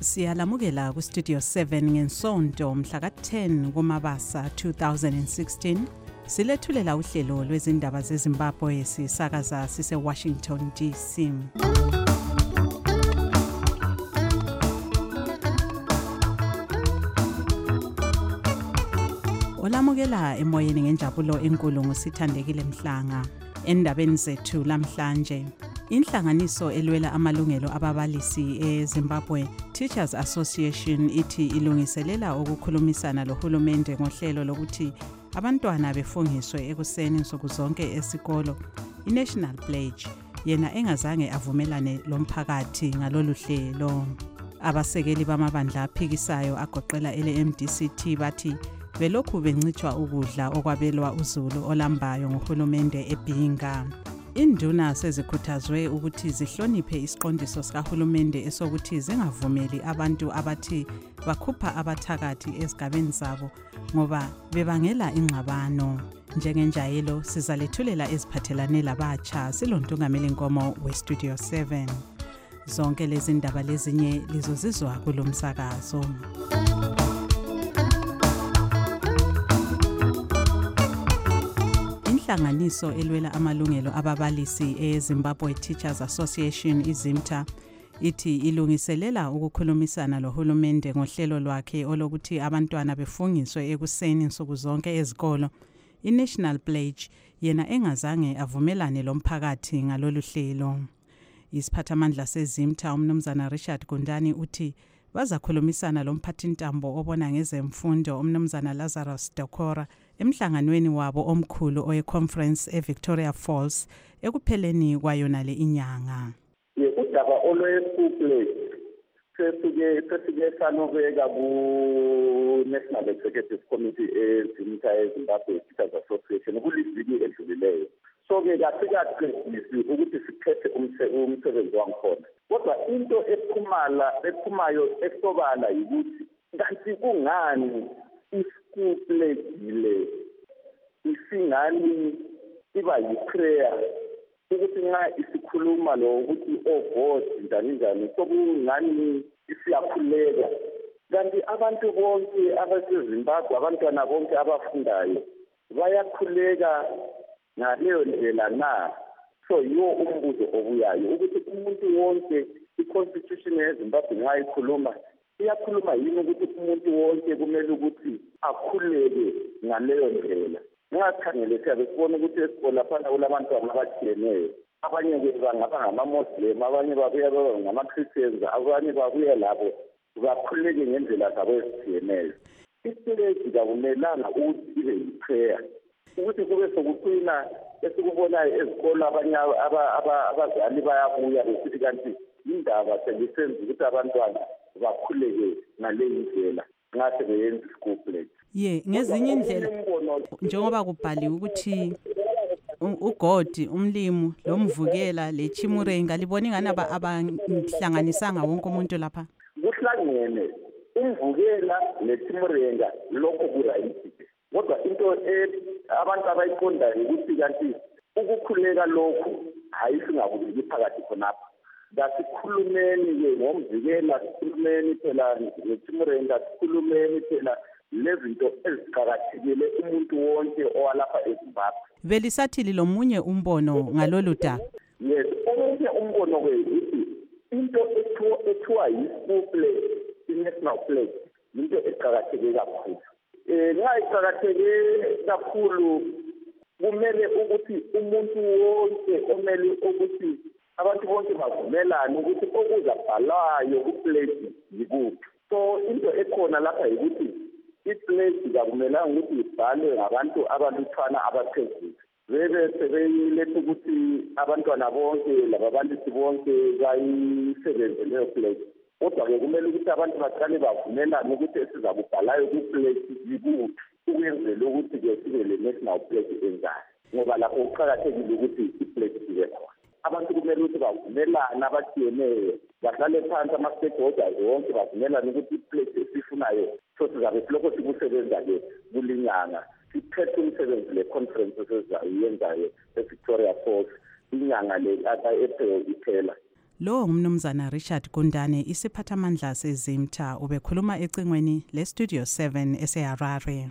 Siyalamukela ku Studio 7 ngensonto mhla ka-10 kuMabasa 2016. Silethulela uhlelo lwezindaba zeZimbabwe sisakaza sise Washington DC. Olamukela emoyeni ngenjabulo enkulu ngusithandekile Mhlanga. Endabeni zethu lamhlanje, inhlanganiso elwela amalungelo ababalisi eZimbabwe Teachers Association ithi ilungiselela ukukhulumisana lohulumende ngohlelo lokuthi abantwana befungiswe ekuseni nsuku zonke esikolo. I-National Pledge yena engazange avumelane lomphakathi ngalolu hlelo. Abasekeli bamabandla aphikisayo agoqela ele-MDCT bathi belokhu bencitshwa ukudla okwabelwa uzulu olambayo ngohulumende eBhinga. Induna sezikhuthazwe ukuthi zihloniphe isiqondiso sikahulumende esokuthi zingavumeli abantu abathi bakhupha abathakathi ezigabeni zabo ngoba bebangela ingxabano. Njengenjayelo sizalethulela eziphathelane labatsha silontungameli Nkomo weStudio 7. Zonke lezi ndaba lezinye lizozizwa kulomsakazo. Inhlanganiso elwela amalungelo ababalisi eZimbabwe Teachers Association iZimTA ithi ilungiselela ukukhulumisana lohulumende ngohlelo lwakhe olokuthi abantwana befungiswe ekuseni nsuku zonke ezikolo. I-National Pledge yena engazange avumelane lomphakathi ngalolu hlelo. Isiphathamandla seZimTA umnumzana Richard Gundani uthi bazakhulumisana lomphathintambo obona ngezemfundo umnumzana Lazarus Dokora emhlanganweni wabo omkhulu oye-conference eVictoria Falls ekupheleni kwayona le inyanga. Udaba olwe-school sesike sanobeka ku-National Executive Committee eZimTA eZimbabwe Teachers Association kuliviki edlulileyo. So-ke kasikaqedisi ukuthi siphethe umsebenzi wangikhona. Kodwa into ephumayo esobala yikuthi kanti kungani i-school pledge isingani iba yi-prayer ukuthi nxa isikhuluma lo ukuthi God njani sokungani isiyakhuleka. Kanti abantu bonke abaseZimbabwe abantwana bonke abafundayo bayakhuleka ngaleyo ndlela na. So yiwo umbuzo obuyayo ukuthi umuntu wonke i-constitution yeZimbabwe nxa ikhuluma iyakhuluma yini ukuthi umuntu wonke kumele ukuthi akhuleke ngaleyo ndlela. Nxa sikhangele siyabe sibona ukuthi esikolo laphana kulabantwana abatshiyeneyo. Abanye bangaba ngama-Muslim, abanye babuya baba ngama-Christians, abanye babuya labo bakhuleke ngendlela zabo ezitshiyeneyo. Isipeleji kakumelanga ukuthi ibe yi-prayer ukuthi kube sokuqina esikubonayo ezikolo abanye abazali bayabuya besithi kanti indaba selisenza ukuthi abantwana bakhuleke ngale ndlela nxa sebeyenza i-school pledge. Ngezinye indlela njengoba kubhaliwe ukuthi uGodi umlimu lomvukela leChimurenga libona ingane abahlanganisanga wonke umuntu lapha. Kuhlangene umvukela leChimurenga lokho kurayithi. Kodwa into abantu abayiqondayo ukuthi kanti ukukhuleka lokhu hayi singakubiki phakathi khonapha. Kasikhulumeni-ke ngomvikela, sikhulumeni phela ngeChimurenga, sikhulumeni phela lezinto eziqakathekile umuntu wonke owalapha eZimbabwe. Belisathili lomunye umbono ngalolu daba. Yes, omunye umbono ukuthi into ethiwa yi-school pledge, i-national pledge, into eqakatheke kakhulu. Nxa iqakatheke kakhulu kumele ukuthi umuntu wonke omele ukuthi abantu bonke bavumelane ukuthi okuzabhalwayo ku-pledge yikuphi. So into ekhona lapha yikuthi i-pledge kakumelanga ukuthi ibhalwe ngabantu abalutshwana abaphezulu. Bebe sebeyiletha ukuthi abantwana bonke lababalisi bonke bayisebenze leyo pledge. Kodwa-ke kumele ukuthi abantu baqale bavumelane ukuthi esizakubhalayo ku-pledge yikuphi ukwenzela ukuthi-ke sibe le-national pledge enjani. Ngoba lapho kuqakathekile ukuthi i-pledge ibe khona. Abantu kumele ukuthi bavumelane abatshiyeneyo bahlale phansi ama-stakeholders wonke bavumelane ukuthi i-pledge esifunayo so sizabe silokho sikusebenza-ke kulinyanga. Siphethe umsebenzi le-conference esizayenzayo eVictoria Falls inyanga le April iphela. Lo ngumnumzana Richard Gundane, isiphathamandla seZimta, ubekhuluma ecingweni leStudio 7 eseHarare.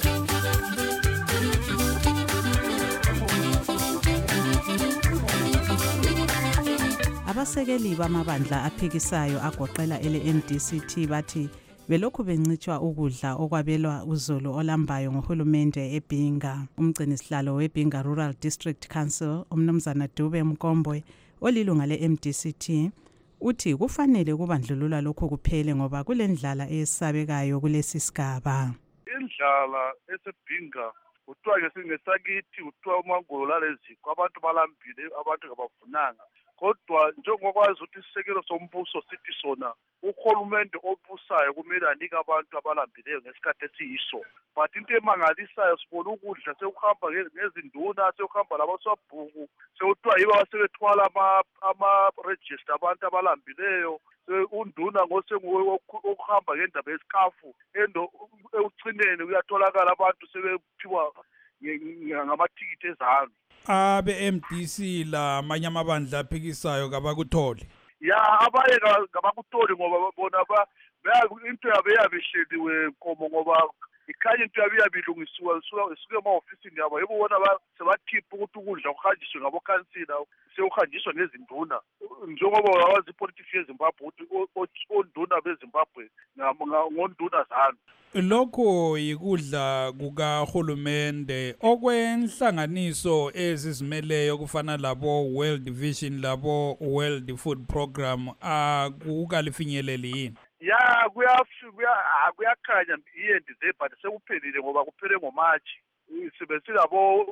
Abasekeli bamabandla aphikisayo agoqela ele-MDCT bathi belokhu bencitshwa ukudla okwabelwa uzulu olambayo ngohulumende eBhinga. Umgcinisihlalo weBhinga Rural District Council, umnumzana Dube Mkombwe, olilunga le-MDCT, uthi kufanele kubandlulula lokho kuphele ngoba kulendlala esabekayo kulesi sigaba. Indlala eseBhinga kuthiwa ngesakithi kuthiwa umangolo laleziko abantu balambile, abantu ngabavunanga. Kodwa njengokwazi ukuthi isisekelo sombuso sithi sona uhulumende obusayo kumele anike abantu abalambileyo ngesikhathi esiyiso. But into emangalisayo sibona ukudla sekuhamba ngezinduna, sekuhamba labaswabhuku, sekuthiwa yibo abasebethwala ama-register abantu abalambileyo. Unduna ngosenguwe okuhamba ngendaba yesikafu, ekucineni kuyatholakala abantu sebephiwa ngamathikithi ezanu. Abe-MDC la amanye amabandla aphikisayo kabakutholi. Ya abanye kabakutholi ngoba bona into yabe yabihleliwe nkomo ngoba ikhanya into yabe yabilungisiwe isuke ema-ofisini yabo. Yebo bona sebakhipha ukuthi ukudla kuhanjiswe ngabokhansila, sekuhanjiswa ngezinduna. Njengoba wazi ipolitiki yeZimbabwe ukuthi onduna beZimbabwe ngonduna zanu. Lokho yikudla kukahulumende okwenhlanganiso ezizimeleyo kufana labo World Vision labo World Food Program akukalifinyeleli yini? Ya kuyakhanya iyendize but sekuphelile ngoba kuphele ngoMarch. Sibesilabo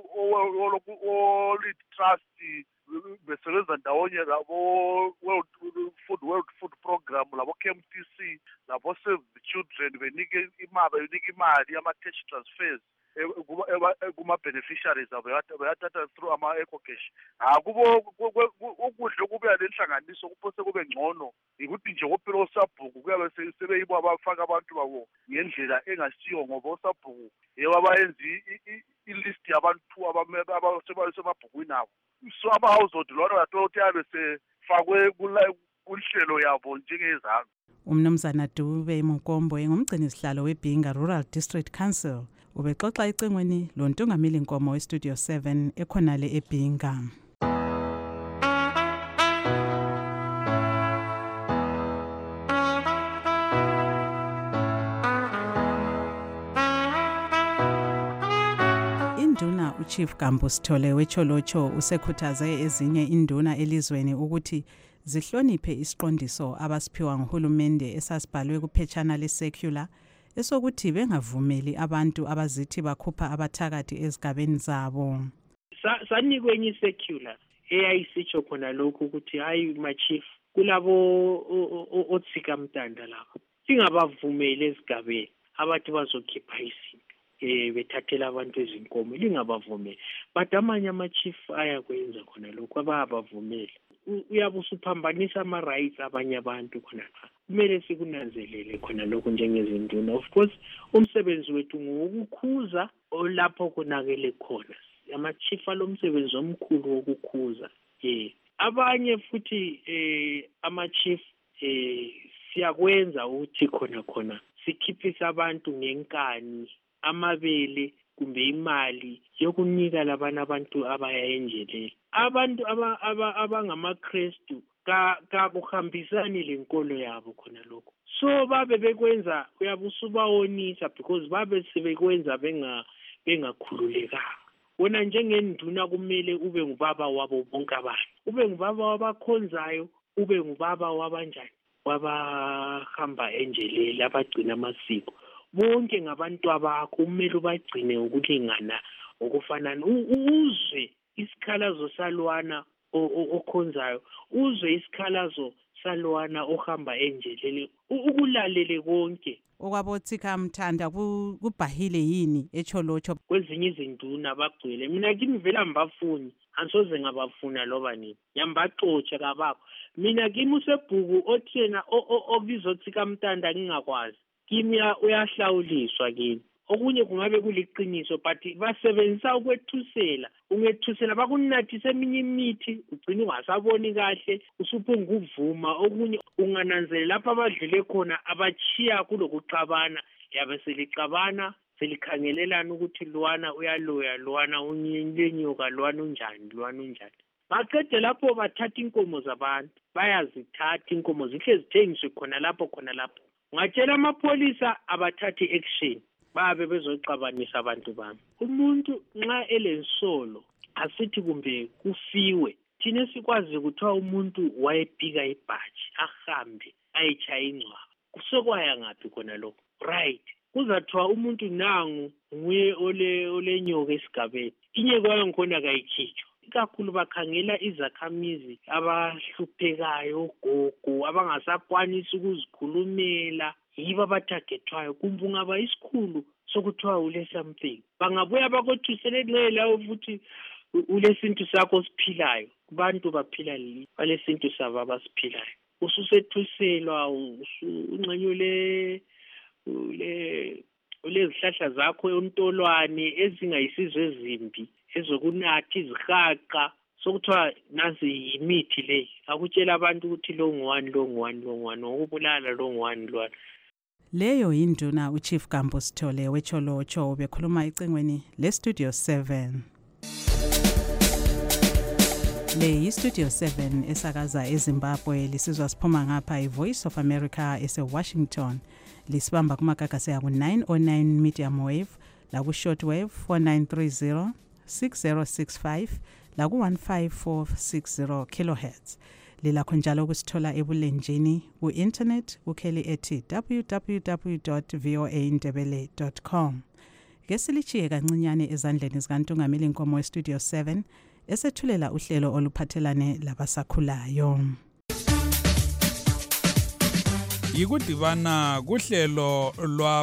lead trust besebenza ndawonye labo World Food Program labo KMTC labo Save the Children benike imali ama-cash transfers kuma-beneficiaries abo bayathatha through ama-eco-cash. Ukudla okubuya lenhlanganiso kuphose kube ngcono ukuthi nje kophela osabhuku kuyabe sebeyibo abafaka abantu babo ngendlela engasiyo ngoba osabhuku yebo abayenza i-list yabantu abasemabhukwini abo. So ama-household lona uyathola ukuthi yabe sefakwe kunhlelo yabo njengezanu. Umnumzana Dube Mkombwe ngumgcinisihlalo weBhinga Rural District Council ubexoxa ecingweni lontungameli nkomo weStudio 7 ekhonale eBhinga. Induna uChief Gambu Sithole weCholocho usekhuthaze ezinye induna elizweni ukuthi zihloniphe isiqondiso abasiphiwa nguhulumende esasibhalwe kuphetshana le-circular esokuthi bengavumeli abantu abazithi bakhupha abathakathi ezigabeni zabo. Sanikwe enye i-circular eyayisitsho khona lokhu ukuthi hayi ma-chief kulabo otsika mtanda lapho singabavumeli ezigabeni abathi bazokhipha izinto bethathela abantu ezinkomo, lingabavumeli. But amanye ama-chief ayakwenza khona lokhu ababavumeli. Uyabe usuphambanisa ama-rights abanye abantu khona lapha. Kumele sikunanzelele khona lokhu njengezinduna. Of course umsebenzi wethu ngokukhuza lapho konakele khona. Ama-chief alomsebenzi omkhulu wokukhuza. Abanye futhi ama-chief siyakwenza ukuthi khona sikhiphisa abantu ngenkani, amabele kumbe imali yokunika labana abantu abaya enjeleni. Abantu abangamaKristu kakuhambisani lenkolo yabo khona lokho. So babe bekwenza uyabusubawonisa because babe sebekwenza bengakhululekanga. Wona njengenduna kumele ube ngubaba wabo bonke abantu. Ube ngubaba wabakhonzayo, ube ngubaba wabanjani? Wabahamba enjeleni abagcina amasiko. Bonke ngabantu abakho kumele ubagcine ukulingana okufanana. Uzwe isikhalazo salwana okhonzayo, uzwe isikhalazo salwana ohamba enjeleni, ukulalele konke. Okwabothika mthanda kubhahile yini eCholocho? Kwezinye izinduna bagcwele. Mina kimi vela mbafuni, ansoze ngabafuna loba nini. Nyambaxotshe kabakho. Mina kimi usebhuku othena obizothika mtanda ngingakwazi. Kimi uyahlawuliswa kimi. okunye kungabe kuliqiniso but basebenzisa ukwethusela ungethusela bakunathisa eminye imithi ugcina ungasaboni kahle usuphunga ukuvuma okunye ungananzela lapha abadlule khona abachiya kulokuxabana yabe selixabana selikhangelelana ukuthi lwana uyaloya lwana unyenyoka lwana unjani baqede lapho bathatha inkomo zabantu bayazithatha inkomo zihle zithengiswe khona lapho ngatshela amapholisa abathathe action babe bezoxabanisa abantu bami umuntu nxa elensolo asithi kumbe kufiwe thina sikwazi ukuthiwa umuntu wayepika ibhaji ahambe ayitshaya ingcwaba kusokwaya ngaphi khona lokho right kuzathiwa umuntu nangu nguye olenyoka esigabeni inyeko yangikhona kayikhitshwa ikakhulu bakhangela izakhamizi abahluphekayo ogogo abangasakwanisi ukuzikhulumela yibo abathagethwayo kumbe ungaba isikhulu sokuthiwa ule something bangabuya bakothusele nxela futhi ulesintu sakho osiphilayo abantu baphila balesintu sabo abasiphilayo ususethuselwa unxenyule ulezihlahla zakho ontolwane ezingayisizo ezimbi ezokunathi izihaqa sokuthiwa nazi yimithi le akutshela abantu ukuthi lo ngwani ngokubulala lo ngwani lwana leyo yinduna uChief Gambo Sithole wecholocho bekhuluma ecingweni leStudio 7 le yiStudio 7 esakaza eZimbabwe lisizwa siphuma ngapha iVoice of America eseWashington lisibamba kumagagasi yaku 909 medium wave laku shortwave 4930 6065 laku 15460 kilohertz lilakho njalo kusithola ebulenjini ku-internet ukheli ethi www.voaindebele.com kesilichiye kancinyane ezandleni zikantungameli Nkomo weStudio 7 esethulela uhlelo oluphathelane labasakhulayo yikudibana kuhlelo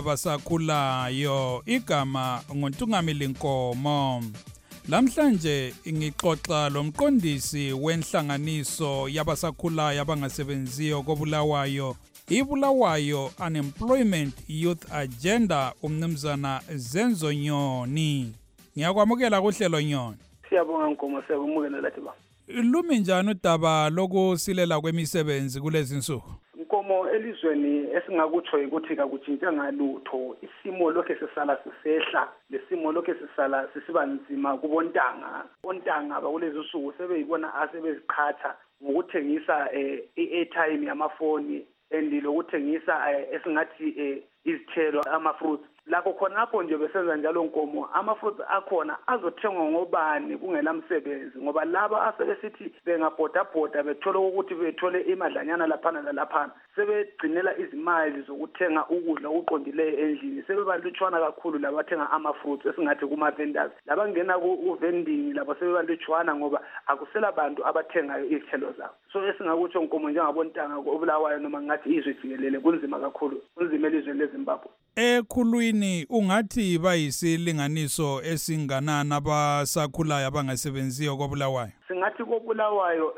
lwabasakhulayo igama nguntungameli Nkomo Lamhlanje ngixoxa lomqondisi wenhlanganiso yabasakhulayo abangasebenziyo koBulawayo iBulawayo Unemployment Youth Agenda umnumzana Zenzo Nyoni. Ngiyakwamukela kuhlelo Nyoni. Siyabonga Nkomo siyabonga lathi ba. Lumi njani udaba lokusilela kwemisebenzi kulezi insuku? Nkomo elizweni esingakutsho ukuthi kakutshintsha ngalutho isimo lokho sesala sisehla lesimo lokho sesala sisiba nzima kubontanga bakulezi insuku sebeyibona asebeziqhatha ngokuthengisa i-airtime yamafoni lokuthengisa esingathi izithelo ama-fruits lakho khonapho nje besenza njalo Nkomo ama-fruits akhona azothengwa ngobani kungelamsebenzi ngoba laba asebesithi bengabhodabhoda bethola ukuthi bethole imadlanyana laphana nalaphana sebegcinela izimali zokuthenga ukudla okuqondileyo endlini sebebalutshwana kakhulu labathenga ama-fruits esingathi kuma-vendors labangena ku-vending labo sebebalutshwana ngoba akusela bantu abathengayo izithelo zabo so esingakutsho Nkomo njengabontanga koBulawayo noma ngathi izwe jikelele kunzima kakhulu kunzima elizweni leZimbabwe. Ekhulwini ungathi bayisilinganiso esinganani abasakhulayo abangasebenziyo koBulawayo? Singathi koBulawayo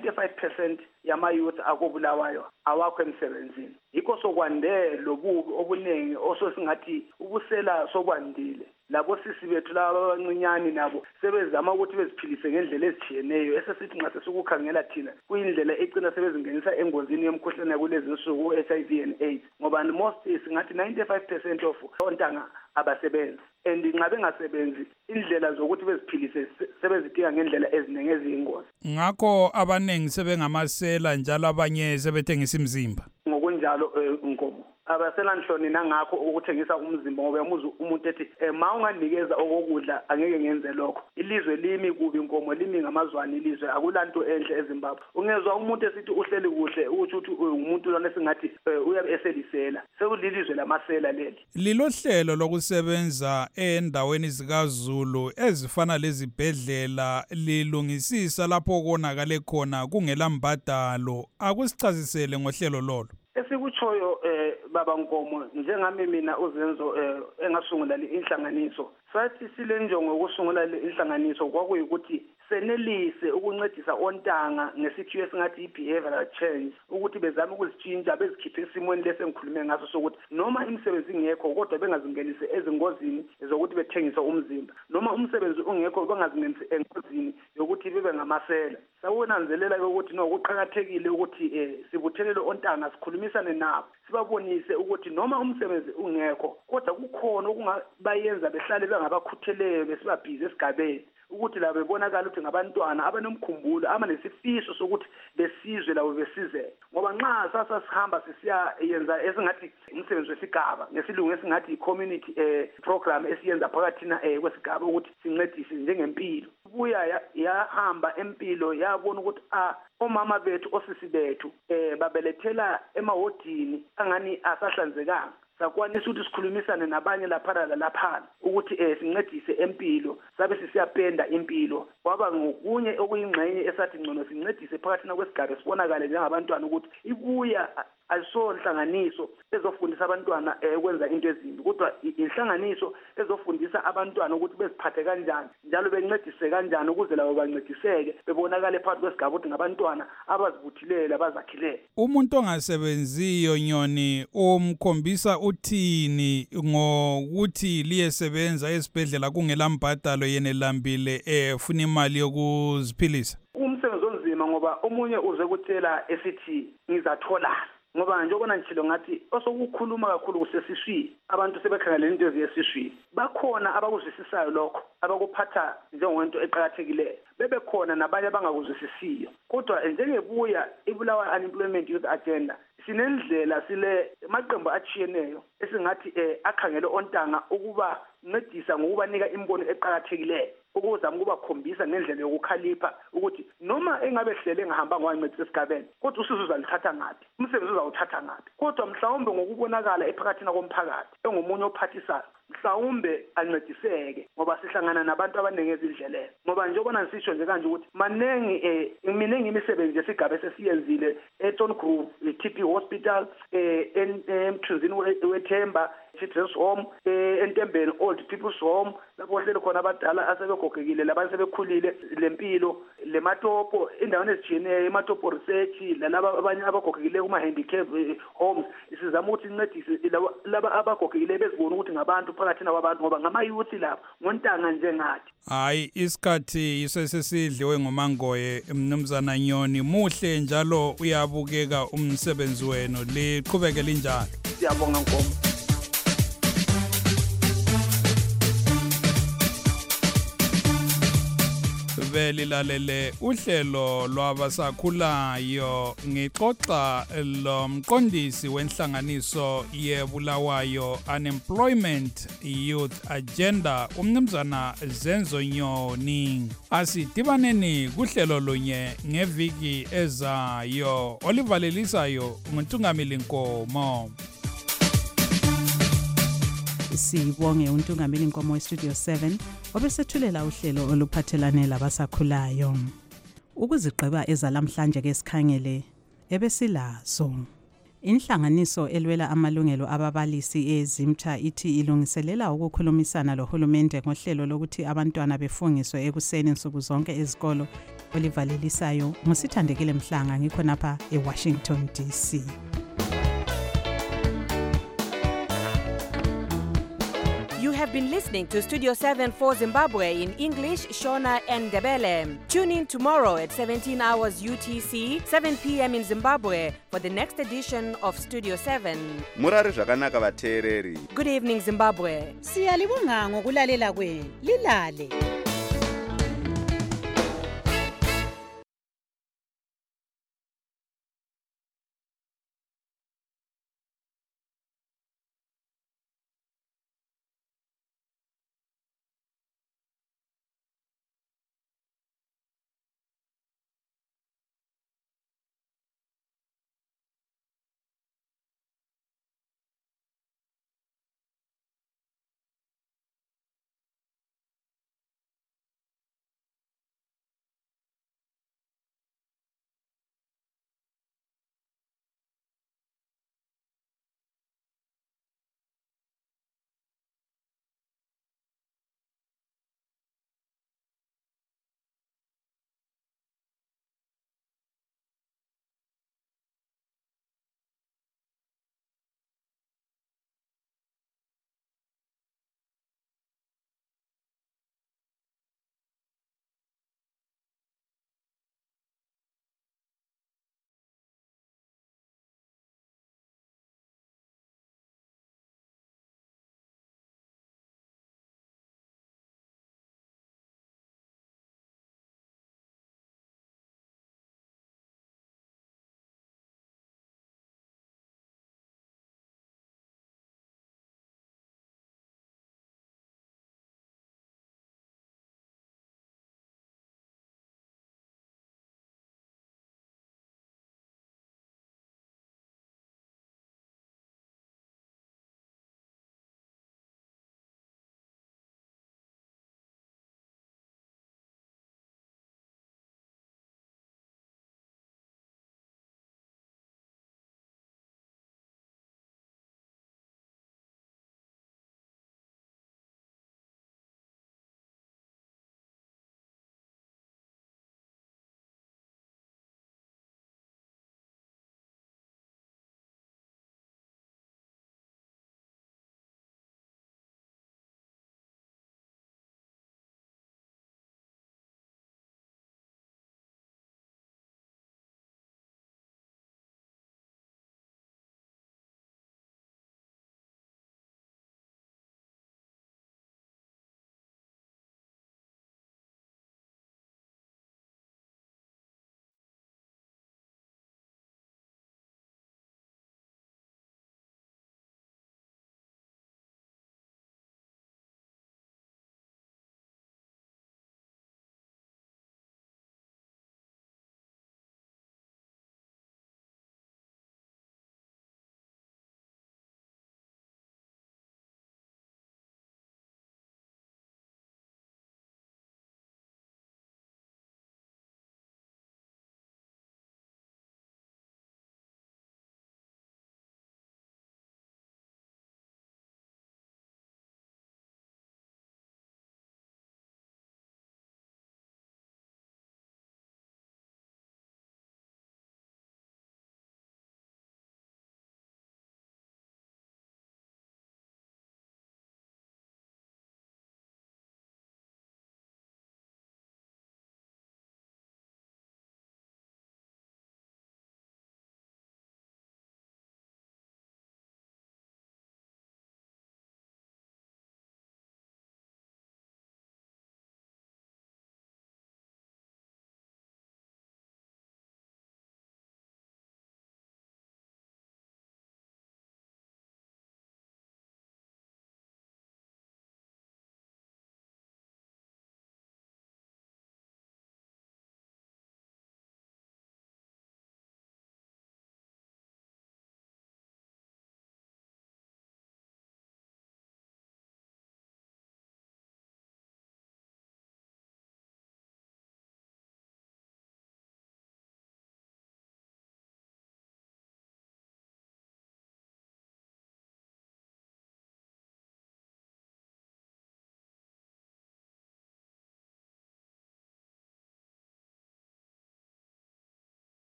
95% yama-youth akoBulawayo awakho emsebenzini. Yikho sokwande lobubi obuningi ososingathi ubusela sokwandile. Labo sisi bethu laba abancinyane nabo sebezama ukuthi beziphilise ngendlela ezitshiyeneyo esesithi nxa sesikukhangela thina kuyindlela egcina sebezingenisa engozini yemkhuhlane yakulezi insuku HIV and AIDS ngoba most singathi 95% of ontanga abasebenzi and nxa bengasebenzi indlela zokuthi beziphilise sebezidinga ngendlela eziningi eziyingozi ngakho abanengi sebengamasela njalo abanye sebethengisa imizimba ngokunjalo Nkomo abaselanhloni nangakho ukuthengisa umzimba ngoba yamuza umuntu ethi ma unganikeza okokudla angeke ngenze lokho ilizwe limi kubi Nkomo limi ngamazwane ilizwe akulanto enhle eZimbabwe ungezwa umuntu esithi uhleli kuhle ukuthi umuntu lona esingathi uyabe eselisela sekulilizwe lamasela leli lilohlelo lokusebenza endaweni zikaZulu ezifana lezibhedlela lilungisisa lapho konakale khona kungela mbadalo akusichazisele ngohlelo lolo esikutshoyo baba Nkomo njengami mina uZenzo engasungula inhlanganiso sathi silenjongo ukusungula inhlanganiso kwakuyikuthi senelise ukuncedisa ontanga ngesikhiwo esingathi i-behavioral change ukuthi bezame ukuzitshintsha bezikhiphe esimweni lesi engikhulume ngaso sokuthi noma imisebenzi ingekho kodwa bengazingenisi ezingozini zokuthi bethengise umzimba, noma umsebenzi ungekho bengazingenisi engozini yokuthi bebe ngamasela. Sawunanzelela ukuthi no kuqhakathekile ukuthi sibuthelele ontanga sikhulumisane nabo sibabonise ukuthi noma umsebenzi ungekho kodwa kukhona okungabayenza behlale bengabakhutheleyo besibabhizi esigabeni ukuthi la bebonakala ukuthi ngabantwana abanomkhumbulo abanesifiso sokuthi besizwe labo besizeke, ngoba nxa sasa sihamba sisiya yenza esingathi umsebenzi wesigaba ngesilungu esingathi i-community program esiyenza phakathi kwesigaba ukuthi sincedise njengempilo, buya yahamba empilo yabona ukuthi omama bethu osisi bethu babelethela emawodini angani asahlanzekanga. Sakwanisa ukuthi sikhulumisane nabanye laphana ukuthi sincedise empilo, sabe sisiyapenda impilo. Kwaba ngokunye okuyingxenye esathi ngcono sincedise phakathi kwesigaba sibonakale njengabantwana ukuthi ibuya ayisonhlanganiso ezofundisa abantwana ukwenza into ezimbi, kodwa inhlanganiso ezofundisa abantwana ukuthi beziphathe kanjani njalo bencedise kanjani ukuze labo bancediseke bebonakale phakathi kwesigaba ukuthi ngabantwana abazibuthileyo abazakhileyo. Umuntu ongasebenziyo Nyoni umkhombisa uthini ngokuthi liyesebenza esibhedlela kungela mbhadalo yenelambile efuna imali yokuziphilisa? Umsebenzi onzima ngoba omunye uze kutshela esithi ngizatholana, ngoba njengoba ngitshilo ngathi osokukhuluma kakhulu kusesiswini, abantu sebekhangelela into eziyesiswini. Bakhona abakuzwisisayo lokho, abakuphatha njengento eqhakathekileyo, bebekhona nabanye abangakuzwisisiyo. Kodwa njengebuya ibulawa unemployment youth agenda sinendlela sile maqembu achiyeneyo esingathi akhangele ontanga ukuba ncedisa ngokubanika imbono eqhakathekileyo ukuzama ukubakhombisa ngendlela yokukhalipha ukuthi noma engabe hlele engahamba ngwancedisa esigabeni kodwa usizo uzalithatha ngaphi, umsebenzi uzawuthatha ngaphi, kodwa mhlawumbe ngokubonakala ephakathina komphakathi engomunye ophathisayo mhlawumbe ancediseke ngoba sihlangana nabantu abaningi ezindleleni. Ngoba njengoba nisisho nje kanje ukuthi miningi imisebenzi yesigaba esiyenzile eTon Groove TP Hospital, eMthunzini weThemba Children's Home, eNtembeni Old People's Home lapho hlele khona abadala asebegogekile labanye sebekhulile, lempilo lematopo endaweni ezijiyeneyo ematopo research lalaba abanye abagogekile kuma handicap homes sizama ukuthi incedise laba abagogekile bezibona ukuthi ngabantu phakathi nabantu ngoba ngama-youth lapho ngontanga njengathi. Hayi, isikhathi isesesidliwe ngomangoye. Mnumzana Nyoni, muhle njalo uyabukeka umsebenzi wenu, liqhubeke linjalo. Siyabonga Nkomo. Lilalele uhlelo lwabasakhulayo ngixoxa lomqondisi wenhlanganiso yeBulawayo Unemployment Youth Agenda umnumzana Zenzo Nyoni. Asidibaneni kuhlelo lunye ngeviki ezayo. Olivalelisayo nguNtungamili Nkomo. Sibonge uNtungamili Nkomo weStudio 7 obesethulela uhlelo oluphathelane labasakhulayo. Ukuzigqiba ezalamhlanje ke sikhangele ebesilazo. Inhlanganiso elwela amalungelo ababalisi eZimta ithi ilungiselela ukukhulumisana lohulumende ngohlelo lokuthi abantwana befungiswe ekuseni nsuku zonke ezikolo. Olivalelisayo ngusithandekile Mhlanga ngikho napha eWashington DC. You have been listening to Studio 7 for Zimbabwe in English, Shona and Ndebele. Tune in tomorrow at 17 hours UTC, 7 p.m. in Zimbabwe for the next edition of Studio 7. Murari zvakanaka vateereri. Good evening, Zimbabwe. Siyalibonga ngokulalela kwenu. Lilale.